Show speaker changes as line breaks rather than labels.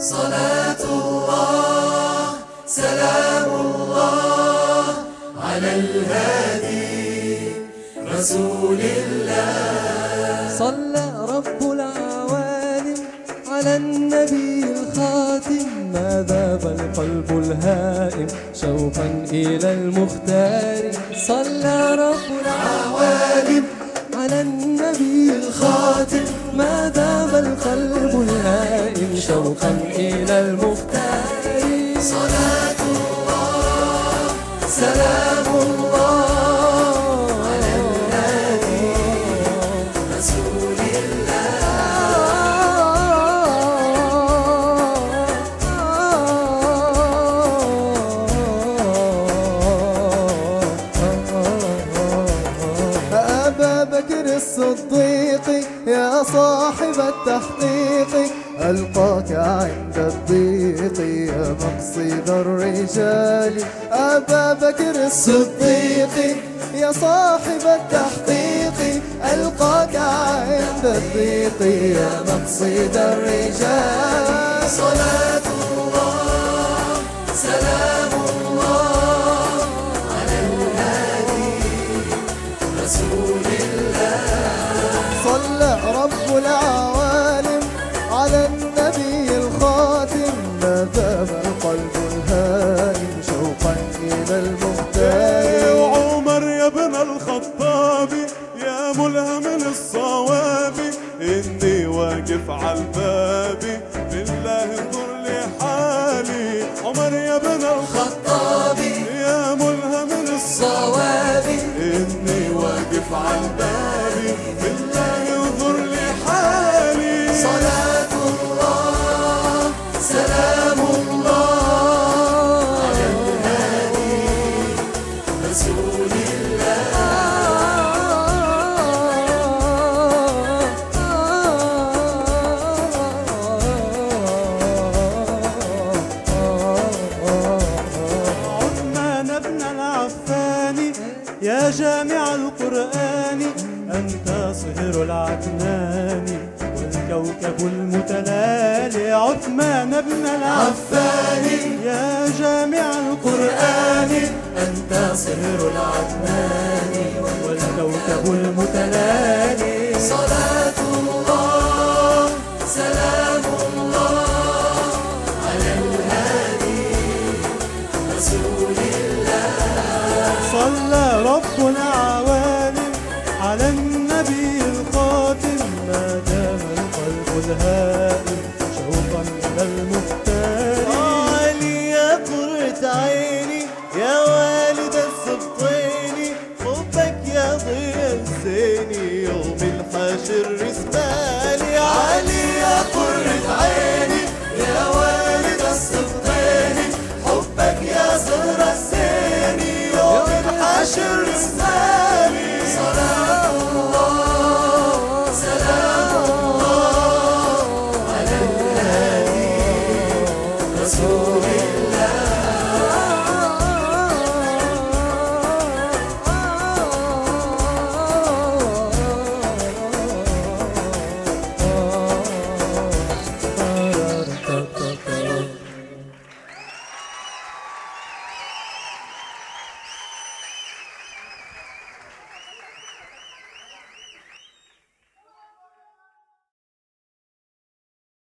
صلاة الله سلام الله على الهادي رسول الله.
صلى رب العوالم على النبي الخاتم، ما ذاب القلب الهائم شوقا إلى المختار. صلى رب العوالم على النبي الخاتم، ما ذاب القلب الهائم شوقا إلى المختار.
صلاة الله سلام الله على الهادي رسول
أبا بكر الصديق يا صاحب التحقيق، ألقاك عند الضيق يا مقصد الرجال. أبا بكر الصديق يا صاحب التحقيق، ألقاك عند الضيق يا مقصد الرجال.
صلاة الله سلام الله على الهادي رسول الله.
صلى رب العوالم على النبي الخاتم، ما ذاب القلب الهائم شوقا إلى المختار.
وعمر يا ابن الخطاب يا ملهم الصواب، إني واقف على الباب بالله انظر لحالي. عمر يا ابن الخطاب يا ملهم الصواب، إني واقف على الباب بالله انظر لحالي.
صلاة الله سلام الله على الهادي رسول
عثمان بن العفان يا جامع القرآن، أنت صهر العدنان والكوكب المتلالي. عثمان بن العفان يا جامع القرآن،
أنت صهر العدنان
والكوكب المتلالي.